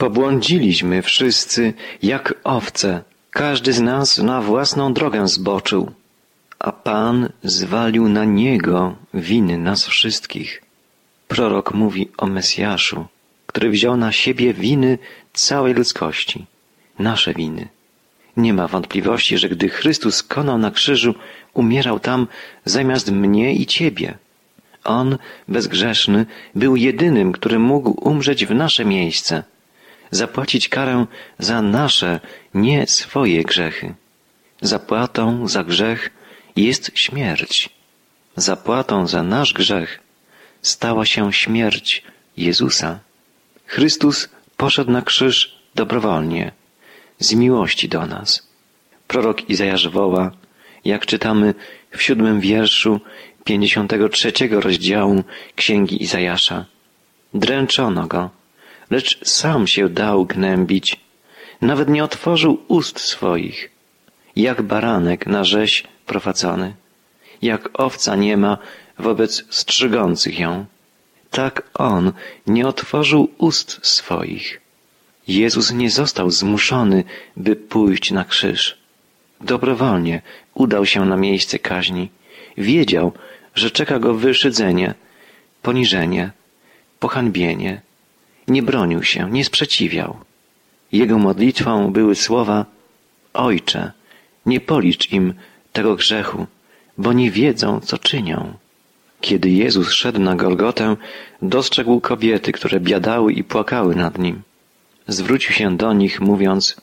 Pobłądziliśmy wszyscy jak owce, każdy z nas na własną drogę zboczył, a Pan zwalił na Niego winy nas wszystkich. Prorok mówi o Mesjaszu, który wziął na siebie winy całej ludzkości, nasze winy. Nie ma wątpliwości, że gdy Chrystus konał na krzyżu, umierał tam zamiast mnie i Ciebie. On, bezgrzeszny, był jedynym, który mógł umrzeć w nasze miejsce, zapłacić karę za nasze, nie swoje grzechy. Zapłatą za grzech jest śmierć. Zapłatą za nasz grzech stała się śmierć Jezusa. Chrystus poszedł na krzyż dobrowolnie, z miłości do nas. Prorok Izajasz woła, jak czytamy w 7 wierszu 53 rozdziału Księgi Izajasza. Dręczono go, lecz sam się dał gnębić, nawet nie otworzył ust swoich. Jak baranek na rzeź prowadzony, jak owca niema wobec strzygących ją, tak on nie otworzył ust swoich. Jezus nie został zmuszony, by pójść na krzyż. Dobrowolnie udał się na miejsce kaźni. Wiedział, że czeka go wyszydzenie, poniżenie, pohańbienie. Nie bronił się, nie sprzeciwiał. Jego modlitwą były słowa: Ojcze, nie policz im tego grzechu, bo nie wiedzą, co czynią. Kiedy Jezus szedł na Golgotę, dostrzegł kobiety, które biadały i płakały nad Nim. Zwrócił się do nich, mówiąc: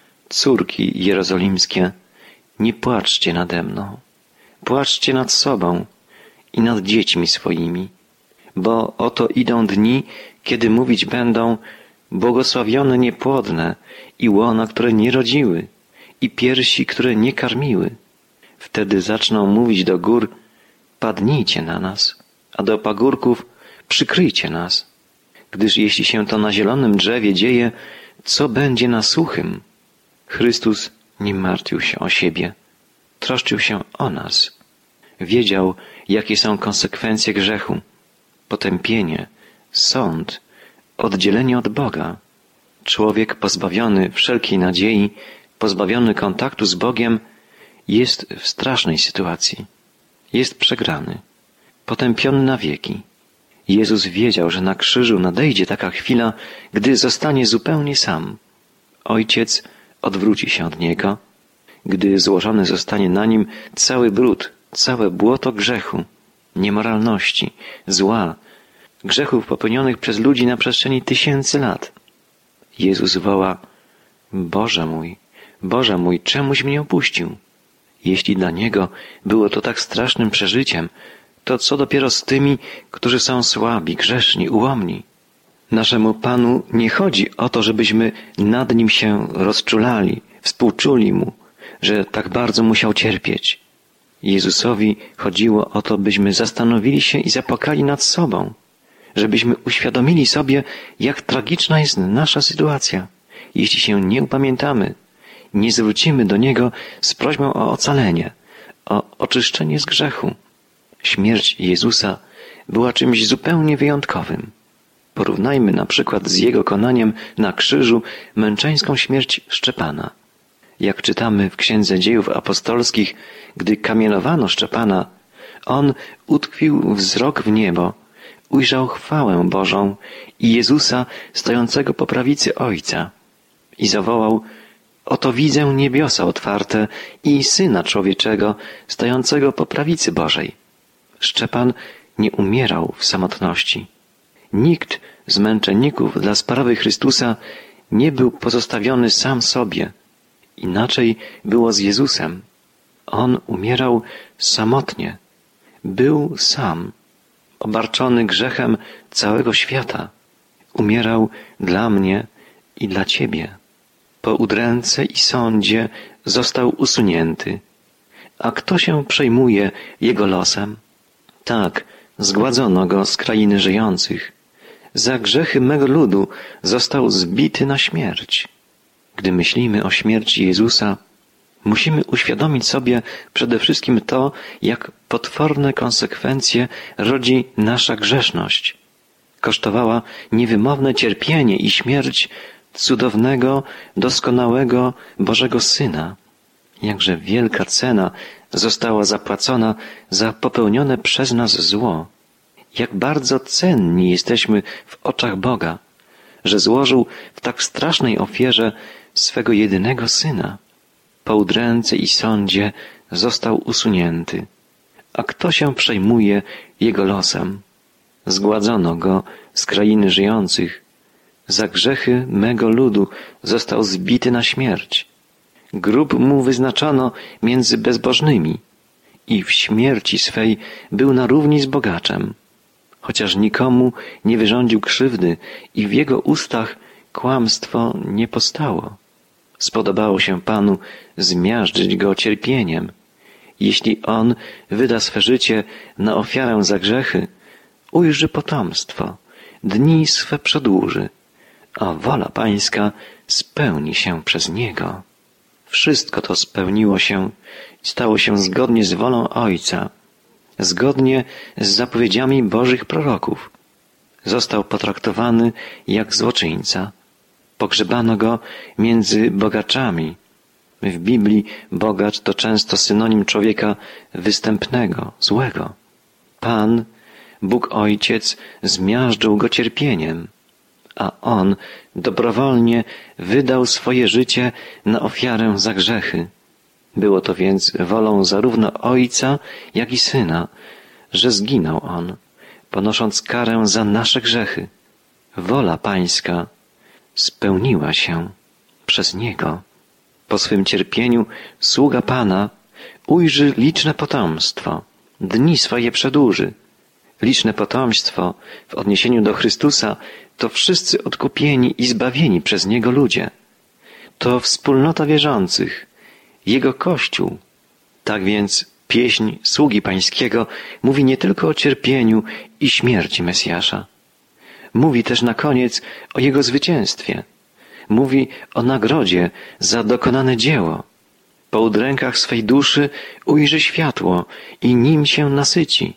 Córki jerozolimskie, nie płaczcie nade mną. Płaczcie nad sobą i nad dziećmi swoimi, bo oto idą dni, kiedy mówić będą: błogosławione niepłodne i łona, które nie rodziły, i piersi, które nie karmiły. Wtedy zaczną mówić do gór: padnijcie na nas, a do pagórków: przykryjcie nas. Gdyż jeśli się to na zielonym drzewie dzieje, co będzie na suchym? Chrystus nie martwił się o siebie, troszczył się o nas. Wiedział, jakie są konsekwencje grzechu: potępienie, sąd, oddzielenie od Boga. Człowiek pozbawiony wszelkiej nadziei, pozbawiony kontaktu z Bogiem, jest w strasznej sytuacji. Jest przegrany, potępiony na wieki. Jezus wiedział, że na krzyżu nadejdzie taka chwila, gdy zostanie zupełnie sam. Ojciec odwróci się od Niego, gdy złożony zostanie na Nim cały brud, całe błoto grzechu, niemoralności, zła, grzechów popełnionych przez ludzi na przestrzeni tysięcy lat. Jezus woła: Boże mój, czemuś mnie opuścił? Jeśli dla Niego było to tak strasznym przeżyciem, to co dopiero z tymi, którzy są słabi, grzeszni, ułomni? Naszemu Panu nie chodzi o to, żebyśmy nad Nim się rozczulali, współczuli Mu, że tak bardzo musiał cierpieć. Jezusowi chodziło o to, byśmy zastanowili się i zapłakali nad sobą, żebyśmy uświadomili sobie, jak tragiczna jest nasza sytuacja, jeśli się nie upamiętamy, nie zwrócimy do Niego z prośbą o ocalenie, o oczyszczenie z grzechu. Śmierć Jezusa była czymś zupełnie wyjątkowym. Porównajmy na przykład z Jego konaniem na krzyżu męczeńską śmierć Szczepana. Jak czytamy w Księdze Dziejów Apostolskich, gdy kamienowano Szczepana, on utkwił wzrok w niebo, ujrzał chwałę Bożą i Jezusa stojącego po prawicy Ojca i zawołał: oto widzę niebiosa otwarte i Syna Człowieczego stojącego po prawicy Bożej. Szczepan nie umierał w samotności. Nikt z męczenników dla sprawy Chrystusa nie był pozostawiony sam sobie. Inaczej było z Jezusem. On umierał samotnie. Był sam, obarczony grzechem całego świata. Umierał dla mnie i dla Ciebie. Po udręce i sądzie został usunięty. A kto się przejmuje Jego losem? Tak, zgładzono Go z krainy żyjących. Za grzechy mego ludu został zbity na śmierć. Gdy myślimy o śmierci Jezusa, musimy uświadomić sobie przede wszystkim to, jak potworne konsekwencje rodzi nasza grzeszność. Kosztowała niewymowne cierpienie i śmierć cudownego, doskonałego Bożego Syna. Jakże wielka cena została zapłacona za popełnione przez nas zło. Jak bardzo cenni jesteśmy w oczach Boga, że złożył w tak strasznej ofierze swego jedynego Syna. Po udręce i sądzie został usunięty. A kto się przejmuje Jego losem? Zgładzono Go z krainy żyjących. Za grzechy mego ludu został zbity na śmierć. Grób Mu wyznaczono między bezbożnymi i w śmierci swej był na równi z bogaczem. Chociaż nikomu nie wyrządził krzywdy i w Jego ustach kłamstwo nie postało. Spodobało się Panu zmiażdżyć Go cierpieniem. Jeśli On wyda swe życie na ofiarę za grzechy, ujrzy potomstwo, dni swe przedłuży, a wola Pańska spełni się przez Niego. Wszystko to spełniło się i stało się zgodnie z wolą Ojca, zgodnie z zapowiedziami Bożych proroków. Został potraktowany jak złoczyńca. Pogrzebano Go między bogaczami. W Biblii bogacz to często synonim człowieka występnego, złego. Pan, Bóg Ojciec, zmiażdżył Go cierpieniem, a On dobrowolnie wydał swoje życie na ofiarę za grzechy. Było to więc wolą zarówno Ojca, jak i Syna, że zginął On, ponosząc karę za nasze grzechy. Wola Pańska spełniła się przez Niego. Po swym cierpieniu sługa Pana ujrzy liczne potomstwo, dni swoje przedłuży. Liczne potomstwo w odniesieniu do Chrystusa to wszyscy odkupieni i zbawieni przez Niego ludzie. To wspólnota wierzących, Jego Kościół. Tak więc pieśń sługi Pańskiego mówi nie tylko o cierpieniu i śmierci Mesjasza. Mówi też na koniec o Jego zwycięstwie. Mówi o nagrodzie za dokonane dzieło. Po udrękach swej duszy ujrzy światło i nim się nasyci.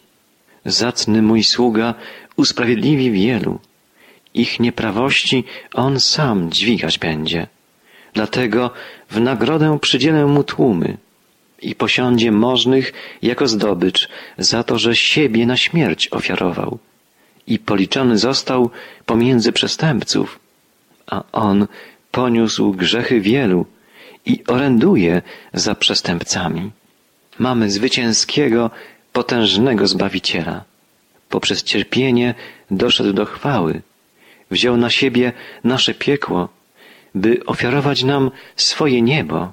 Zacny mój sługa usprawiedliwi wielu. Ich nieprawości on sam dźwigać będzie. Dlatego w nagrodę przydzielę mu tłumy i posiądzie możnych jako zdobycz za to, że siebie na śmierć ofiarował. I policzony został pomiędzy przestępców, a on poniósł grzechy wielu i oręduje za przestępcami. Mamy zwycięskiego, potężnego Zbawiciela. Poprzez cierpienie doszedł do chwały. Wziął na siebie nasze piekło, by ofiarować nam swoje niebo.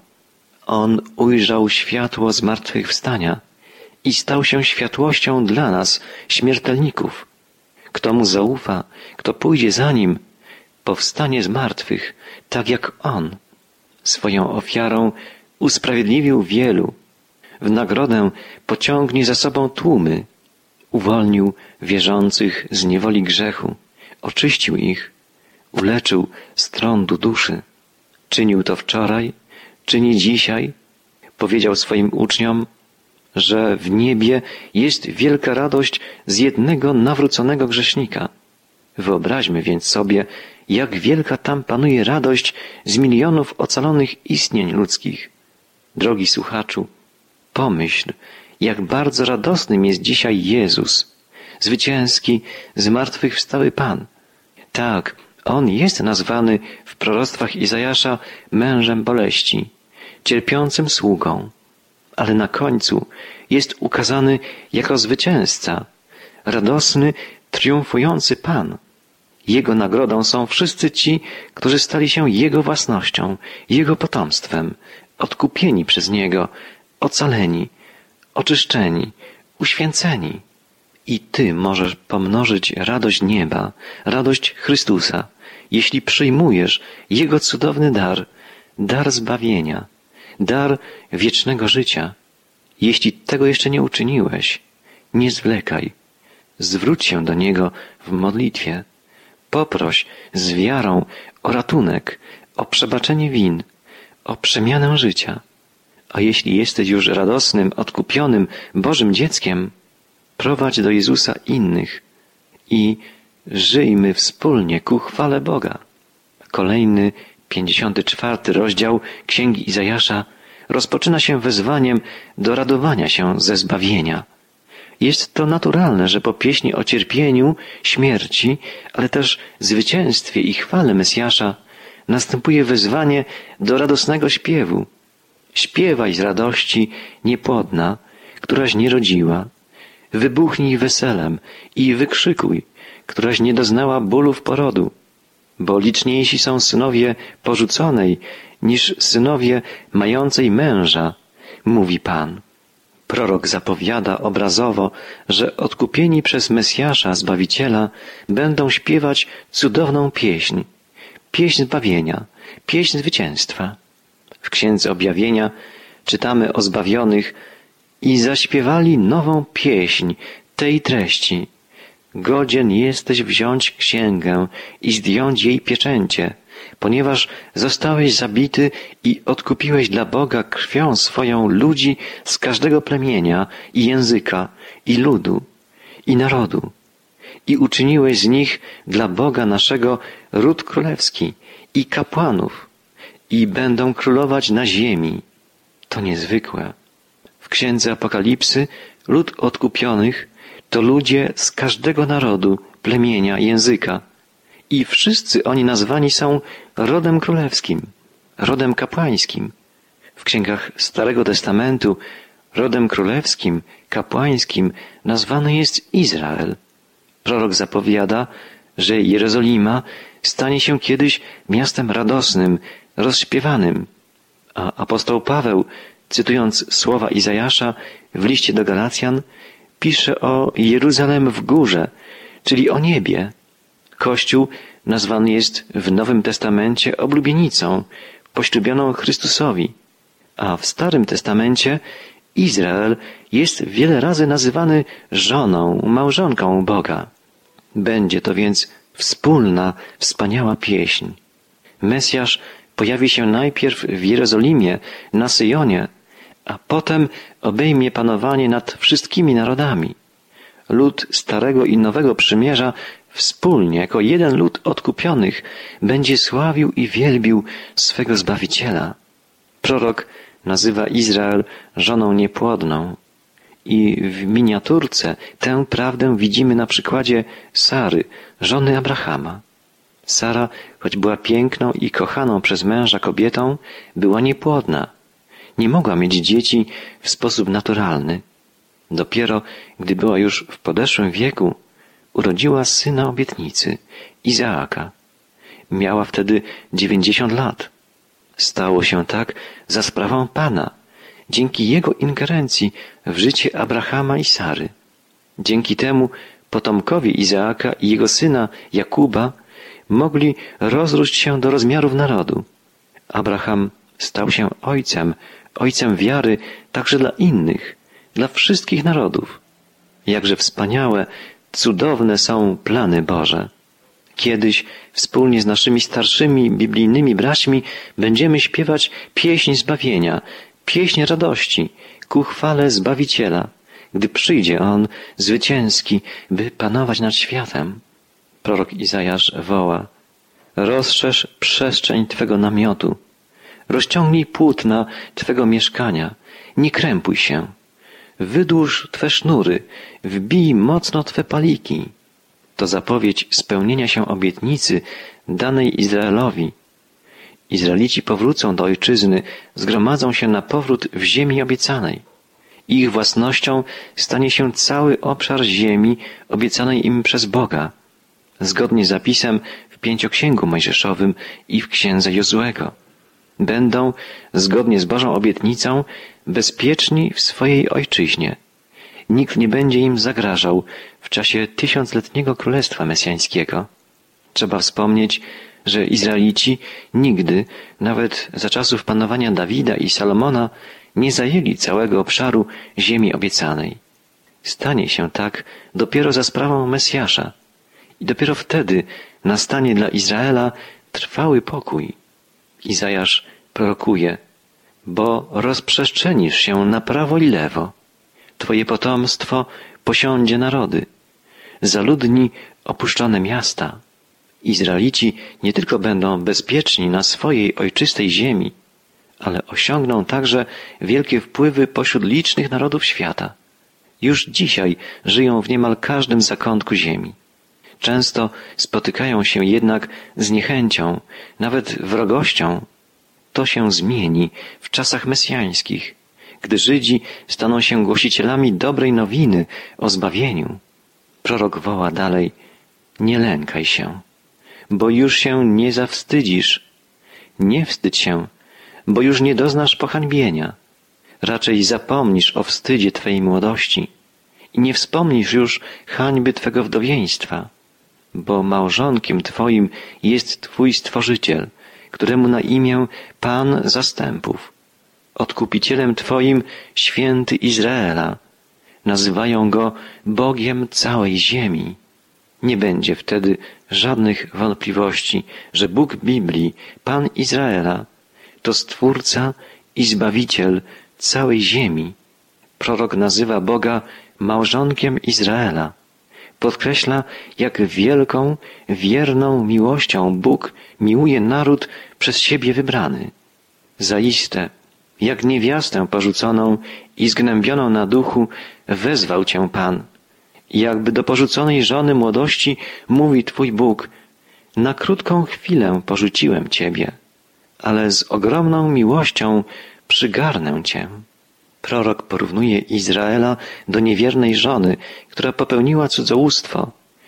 On ujrzał światło zmartwychwstania i stał się światłością dla nas, śmiertelników. Kto Mu zaufa, kto pójdzie za Nim, powstanie z martwych, tak jak On. Swoją ofiarą usprawiedliwił wielu. W nagrodę pociągnie za sobą tłumy. Uwolnił wierzących z niewoli grzechu. Oczyścił ich. Uleczył z trądu duszy. Czynił to wczoraj, czyni dzisiaj. Powiedział swoim uczniom, że w niebie jest wielka radość z jednego nawróconego grzesznika. Wyobraźmy więc sobie, jak wielka tam panuje radość z milionów ocalonych istnień ludzkich. Drogi słuchaczu, pomyśl, jak bardzo radosnym jest dzisiaj Jezus, zwycięski, zmartwychwstały Pan. Tak, On jest nazwany w proroctwach Izajasza mężem boleści, cierpiącym sługą, ale na końcu jest ukazany jako zwycięzca, radosny, triumfujący Pan. Jego nagrodą są wszyscy ci, którzy stali się Jego własnością, Jego potomstwem, odkupieni przez Niego, ocaleni, oczyszczeni, uświęceni. I Ty możesz pomnożyć radość nieba, radość Chrystusa, jeśli przyjmujesz Jego cudowny dar, dar zbawienia, dar wiecznego życia. Jeśli tego jeszcze nie uczyniłeś, nie zwlekaj. Zwróć się do Niego w modlitwie. Poproś z wiarą o ratunek, o przebaczenie win, o przemianę życia. A jeśli jesteś już radosnym, odkupionym Bożym dzieckiem, prowadź do Jezusa innych i żyjmy wspólnie ku chwale Boga. Kolejny, 54 rozdział Księgi Izajasza rozpoczyna się wezwaniem do radowania się ze zbawienia. Jest to naturalne, że po pieśni o cierpieniu, śmierci, ale też zwycięstwie i chwale Mesjasza następuje wezwanie do radosnego śpiewu. Śpiewaj z radości, niepłodna, któraś nie rodziła. Wybuchnij weselem i wykrzykuj, któraś nie doznała bólów porodu. Bo liczniejsi są synowie porzuconej niż synowie mającej męża, mówi Pan. Prorok zapowiada obrazowo, że odkupieni przez Mesjasza, Zbawiciela, będą śpiewać cudowną pieśń, pieśń zbawienia, pieśń zwycięstwa. W Księdze Objawienia czytamy o zbawionych i zaśpiewali nową pieśń tej treści. Godzien jesteś wziąć księgę i zdjąć jej pieczęcie, ponieważ zostałeś zabity i odkupiłeś dla Boga krwią swoją ludzi z każdego plemienia i języka, i ludu, i narodu. I uczyniłeś z nich dla Boga naszego ród królewski i kapłanów, i będą królować na ziemi. To niezwykłe. W Księdze Apokalipsy lud odkupionych to ludzie z każdego narodu, plemienia, języka. I wszyscy oni nazwani są rodem królewskim, rodem kapłańskim. W księgach Starego Testamentu rodem królewskim, kapłańskim nazwany jest Izrael. Prorok zapowiada, że Jerozolima stanie się kiedyś miastem radosnym, rozśpiewanym. A apostoł Paweł, cytując słowa Izajasza w liście do Galacjan, pisze o Jeruzalem w górze, czyli o niebie. Kościół nazwany jest w Nowym Testamencie oblubienicą, poślubioną Chrystusowi, a w Starym Testamencie Izrael jest wiele razy nazywany żoną, małżonką Boga. Będzie to więc wspólna, wspaniała pieśń. Mesjasz pojawi się najpierw w Jerozolimie, na Syjonie, a potem obejmie panowanie nad wszystkimi narodami. Lud Starego i Nowego Przymierza wspólnie, jako jeden lud odkupionych, będzie sławił i wielbił swego Zbawiciela. Prorok nazywa Izrael żoną niepłodną. I w miniaturce tę prawdę widzimy na przykładzie Sary, żony Abrahama. Sara, choć była piękną i kochaną przez męża kobietą, była niepłodna. Nie mogła mieć dzieci w sposób naturalny. Dopiero, gdy była już w podeszłym wieku, urodziła syna obietnicy, Izaaka. Miała wtedy 90 lat. Stało się tak za sprawą Pana, dzięki Jego ingerencji w życie Abrahama i Sary. Dzięki temu potomkowie Izaaka i jego syna Jakuba mogli rozrósć się do rozmiarów narodu. Abraham stał się ojcem wiary także dla innych, dla wszystkich narodów. Jakże wspaniałe, cudowne są plany Boże. Kiedyś wspólnie z naszymi starszymi biblijnymi braćmi będziemy śpiewać pieśń zbawienia, pieśń radości ku chwale Zbawiciela, gdy przyjdzie On zwycięski, by panować nad światem. Prorok Izajasz woła: rozszerz przestrzeń Twego namiotu, rozciągnij płótna Twego mieszkania, nie krępuj się, wydłuż Twe sznury, wbij mocno Twe paliki. To zapowiedź spełnienia się obietnicy danej Izraelowi. Izraelici powrócą do ojczyzny, zgromadzą się na powrót w ziemi obiecanej. Ich własnością stanie się cały obszar ziemi obiecanej im przez Boga, zgodnie z zapisem w Pięcioksięgu Mojżeszowym i w Księdze Jozuego. Będą, zgodnie z Bożą obietnicą, bezpieczni w swojej ojczyźnie. Nikt nie będzie im zagrażał w czasie 1000-letniego Królestwa Mesjańskiego. Trzeba wspomnieć, że Izraelici nigdy, nawet za czasów panowania Dawida i Salomona, nie zajęli całego obszaru ziemi obiecanej. Stanie się tak dopiero za sprawą Mesjasza i dopiero wtedy nastanie dla Izraela trwały pokój. Izajasz prorokuje: bo rozprzestrzenisz się na prawo i lewo. Twoje potomstwo posiądzie narody, zaludni opuszczone miasta. Izraelici nie tylko będą bezpieczni na swojej ojczystej ziemi, ale osiągną także wielkie wpływy pośród licznych narodów świata. Już dzisiaj żyją w niemal każdym zakątku ziemi. Często spotykają się jednak z niechęcią, nawet wrogością. To się zmieni w czasach mesjańskich, gdy Żydzi staną się głosicielami dobrej nowiny o zbawieniu. Prorok woła dalej: nie lękaj się, bo już się nie zawstydzisz. Nie wstydź się, bo już nie doznasz pohańbienia. Raczej zapomnisz o wstydzie Twej młodości i nie wspomnisz już hańby Twego wdowieństwa, bo małżonkiem Twoim jest Twój Stworzyciel, któremu na imię Pan Zastępów. Odkupicielem Twoim Święty Izraela. Nazywają Go Bogiem całej ziemi. Nie będzie wtedy żadnych wątpliwości, że Bóg Biblii, Pan Izraela, to Stwórca i Zbawiciel całej ziemi. Prorok nazywa Boga małżonkiem Izraela. Podkreśla, jak wielką, wierną miłością Bóg miłuje naród przez siebie wybrany. Zaiste, jak niewiastę porzuconą i zgnębioną na duchu, wezwał Cię Pan. Jakby do porzuconej żony młodości mówi Twój Bóg: na krótką chwilę porzuciłem Ciebie, ale z ogromną miłością przygarnę Cię. Prorok porównuje Izraela do niewiernej żony, która popełniła cudzołóstwo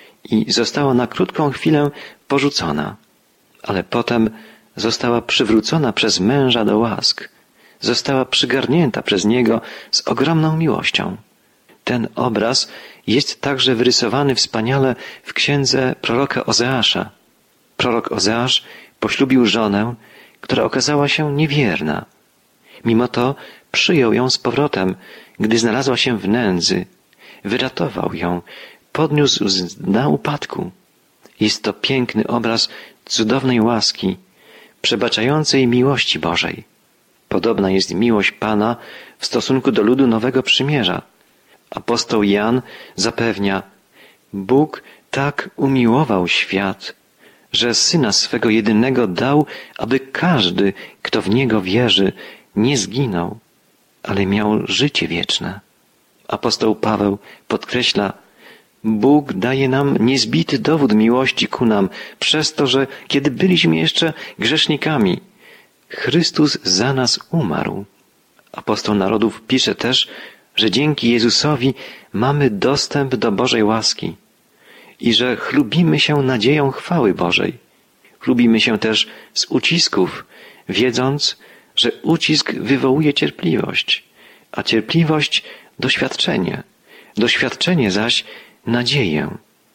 i została na krótką chwilę porzucona, ale potem została przywrócona przez męża do łask, została przygarnięta przez niego z ogromną miłością. Ten obraz jest także wyrysowany wspaniale w księdze proroka Ozeasza. Prorok Ozeasz poślubił żonę, która okazała się niewierna. Mimo to przyjął ją z powrotem, gdy znalazła się w nędzy. Wyratował ją, podniósł z dna upadku. Jest to piękny obraz cudownej łaski, przebaczającej miłości Bożej. Podobna jest miłość Pana w stosunku do ludu Nowego Przymierza. Apostoł Jan zapewnia: Bóg tak umiłował świat, że Syna swego jedynego dał, aby każdy, kto w Niego wierzy, nie zginął, ale miał życie wieczne. Apostoł Paweł podkreśla: Bóg daje nam niezbity dowód miłości ku nam przez to, że kiedy byliśmy jeszcze grzesznikami, Chrystus za nas umarł. Apostoł narodów pisze też, że dzięki Jezusowi mamy dostęp do Bożej łaski i że chlubimy się nadzieją chwały Bożej. Chlubimy się też z ucisków, wiedząc, że ucisk wywołuje cierpliwość, a cierpliwość doświadczenie, doświadczenie zaś nadzieję,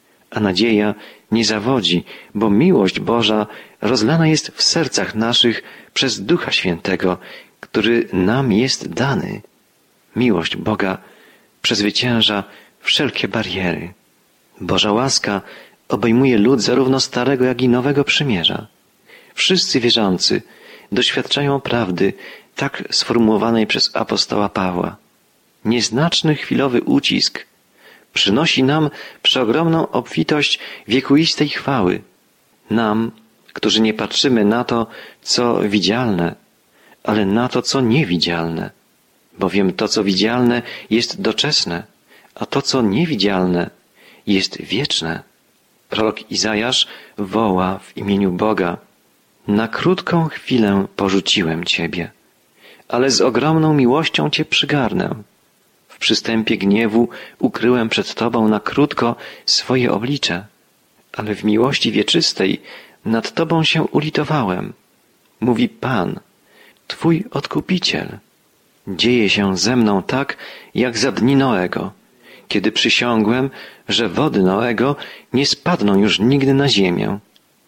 a nadzieja nie zawodzi, bo miłość Boża rozlana jest w sercach naszych przez Ducha Świętego, który nam jest dany. Miłość Boga przezwycięża wszelkie bariery. Boża łaska obejmuje lud zarówno Starego, jak i Nowego Przymierza. Wszyscy wierzący doświadczają prawdy tak sformułowanej przez apostoła Pawła. Nieznaczny chwilowy ucisk przynosi nam przeogromną obfitość wiekuistej chwały. Nam, którzy nie patrzymy na to, co widzialne, ale na to, co niewidzialne. Bowiem to, co widzialne, jest doczesne, a to, co niewidzialne, jest wieczne. Prorok Izajasz woła w imieniu Boga: na krótką chwilę porzuciłem Ciebie, ale z ogromną miłością Cię przygarnę. W przystępie gniewu ukryłem przed Tobą na krótko swoje oblicze, ale w miłości wieczystej nad Tobą się ulitowałem. Mówi Pan, Twój Odkupiciel. Dzieje się ze mną tak, jak za dni Noego, kiedy przysiągłem, że wody Noego nie spadną już nigdy na ziemię.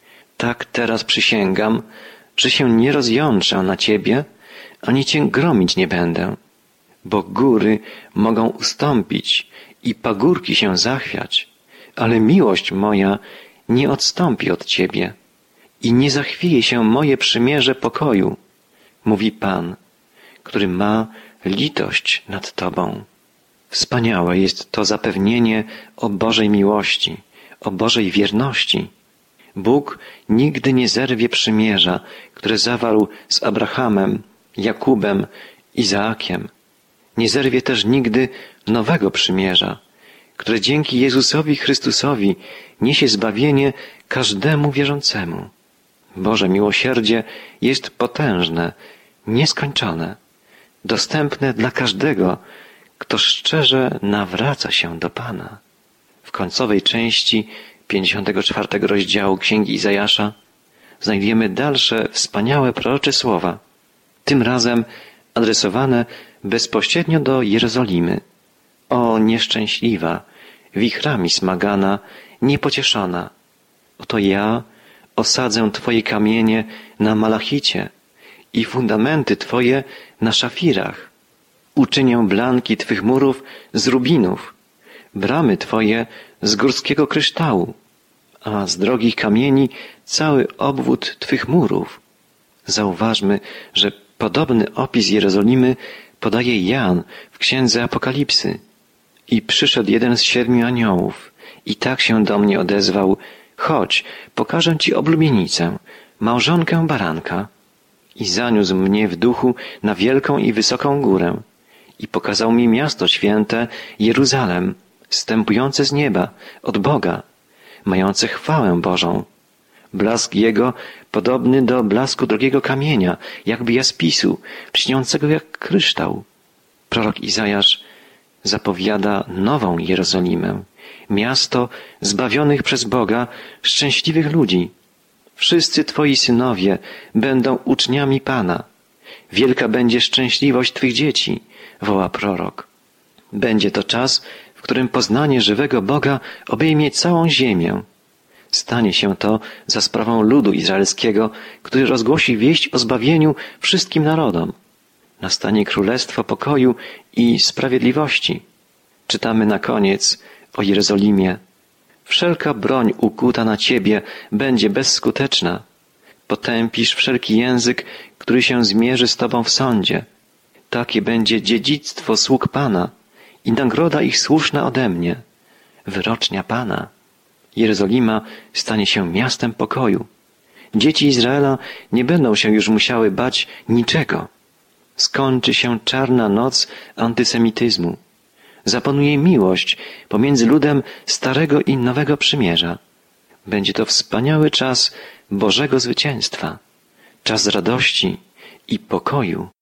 Tak teraz przysięgam, że się nie rozjątrzę na Ciebie, ani Cię gromić nie będę, bo góry mogą ustąpić i pagórki się zachwiać, ale miłość moja nie odstąpi od Ciebie i nie zachwieje się moje przymierze pokoju, mówi Pan, który ma litość nad Tobą. Wspaniałe jest to zapewnienie o Bożej miłości, o Bożej wierności. Bóg nigdy nie zerwie przymierza, które zawarł z Abrahamem, Jakubem, Izaakiem. Nie zerwie też nigdy nowego przymierza, które dzięki Jezusowi Chrystusowi niesie zbawienie każdemu wierzącemu. Boże miłosierdzie jest potężne, nieskończone, dostępne dla każdego, kto szczerze nawraca się do Pana. W końcowej części 54 rozdziału Księgi Izajasza znajdujemy dalsze wspaniałe prorocze słowa, tym razem adresowane bezpośrednio do Jerozolimy. O nieszczęśliwa, wichrami smagana, niepocieszona! Oto ja osadzę Twoje kamienie na malachicie i fundamenty Twoje na szafirach. Uczynię blanki Twych murów z rubinów, bramy Twoje z górskiego kryształu, a z drogich kamieni cały obwód Twych murów. Zauważmy, że podobny opis Jerozolimy podaje Jan w Księdze Apokalipsy. I przyszedł jeden z 7 aniołów i tak się do mnie odezwał: chodź, pokażę Ci oblubienicę, małżonkę baranka. I zaniósł mnie w duchu na wielką i wysoką górę i pokazał mi miasto święte, Jeruzalem, zstępujące z nieba, od Boga, mające chwałę Bożą. Blask jego podobny do blasku drogiego kamienia, jakby jaspisu, lśniącego jak kryształ. Prorok Izajasz zapowiada nową Jerozolimę, miasto zbawionych przez Boga, szczęśliwych ludzi. Wszyscy Twoi synowie będą uczniami Pana. Wielka będzie szczęśliwość Twych dzieci, woła prorok. Będzie to czas, w którym poznanie żywego Boga obejmie całą ziemię. Stanie się to za sprawą ludu izraelskiego, który rozgłosi wieść o zbawieniu wszystkim narodom. Nastanie królestwo pokoju i sprawiedliwości. Czytamy na koniec o Jerozolimie. Wszelka broń ukuta na Ciebie będzie bezskuteczna. Potępisz wszelki język, który się zmierzy z Tobą w sądzie. Takie będzie dziedzictwo sług Pana i nagroda ich słuszna ode mnie. Wyrocznia Pana. Jerozolima stanie się miastem pokoju. Dzieci Izraela nie będą się już musiały bać niczego. Skończy się czarna noc antysemityzmu. Zapanuje miłość pomiędzy ludem Starego i Nowego Przymierza. Będzie to wspaniały czas Bożego zwycięstwa, czas radości i pokoju.